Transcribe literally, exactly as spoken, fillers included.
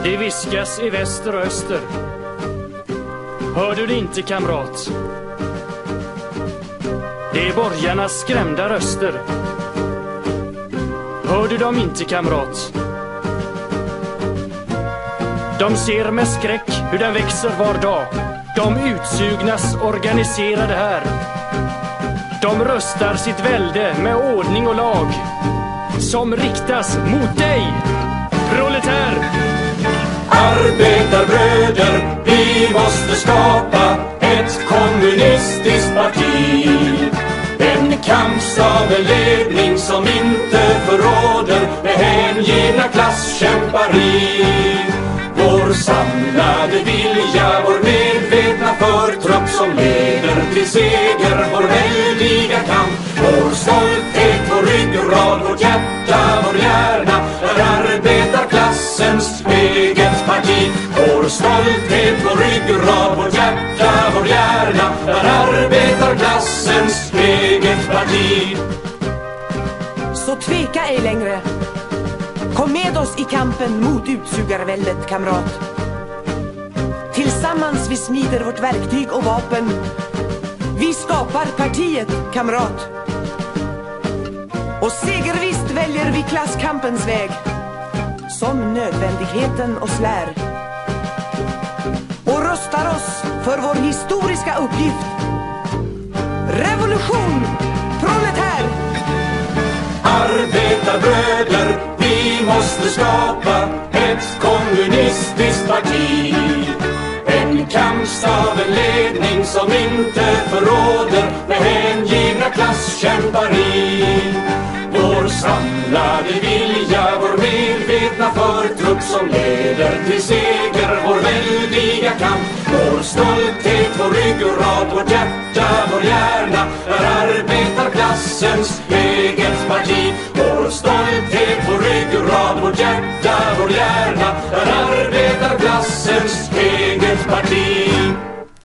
Det viskas i väster och öster. Hör du det inte, kamrat? Det är borgarnas skrämda röster. Hör du dem inte, kamrat? De ser med skräck hur den växer var dag. De utsugnas organiserade här. De röstar sitt välde med ordning och lag som riktas mot dig, proletär. Arbetarbröder, vi måste skapa ett kommunistiskt parti. En kampstaveledning som inte förråder med hängivna klasskämpari. Vår samlade vilja, vår medvetna förtrupp som leder till seger, vår väldiga kamp. Vår stolthet, vår ryggrad, vårt hjärta, vår hjärna är arbetarklassens eget parti. Vår stolthet, vår ryggrad, vårt hjärta, vår hjärna är arbetarklassens eget parti. Så tveka ej längre. Kom med oss i kampen mot utsugarväldet, kamrat. Tillsammans vi smider vårt verktyg och vapen. Vi skapar partiet, kamrat. Och segervisst väljer vi klasskampens väg, som nödvändigheten oss lär. Och röstar oss för vår historiska uppgift. Revolution, proletär! Arbetarbröder, vi måste skapa ett kommunistiskt parti. En kampstaveledning som inte förråder med hängivna klasskämpari. Vår samlade vilja, vår medvetna förtrupp som leder till seger, vår väldiga kamp. Vår stolthet, vår ryggrad, vårt hjärta, vår hjärna är arbetarklassens eget parti. Vår stolthet, vår ryggrad, vårt hjärta, vår hjärna är arbetarklassens eget parti.